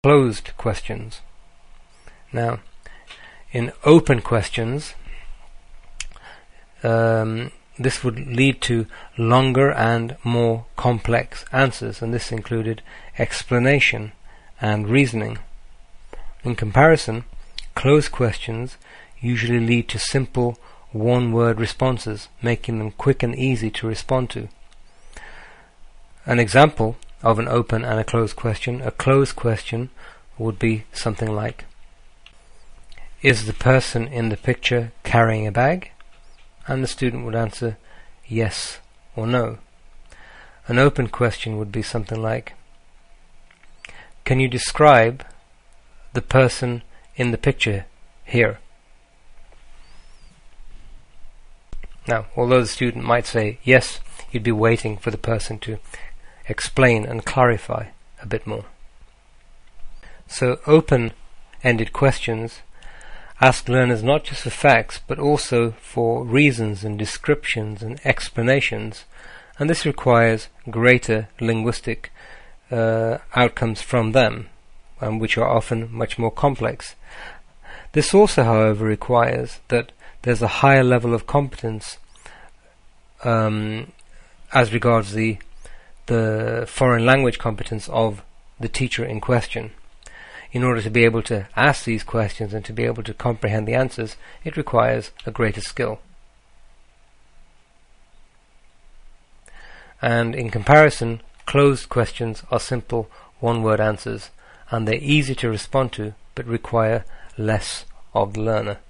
closed questions. Now, in open questions, this would lead to longer and more complex answers, and this included explanation and reasoning. In comparison, closed questions usually lead to simple one-word responses, making them quick and easy to respond to. An example of an open and a closed question would be something like, is the person in the picture carrying a bag? And the student would answer yes or no. An open question would be something like, can you describe the person in the picture here? Now, although the student might say yes, you'd be waiting for the person to explain and clarify a bit more. So open-ended questions ask learners not just for facts, but also for reasons and descriptions and explanations, and this requires greater linguistic outcomes from them, which are often much more complex. This also, however, requires that there's a higher level of competence as regards the foreign language competence of the teacher in question. In order to be able to ask these questions and to be able to comprehend the answers, it requires a greater skill. And in comparison, closed questions are simple one-word answers, and they're easy to respond to, but require less of the learner.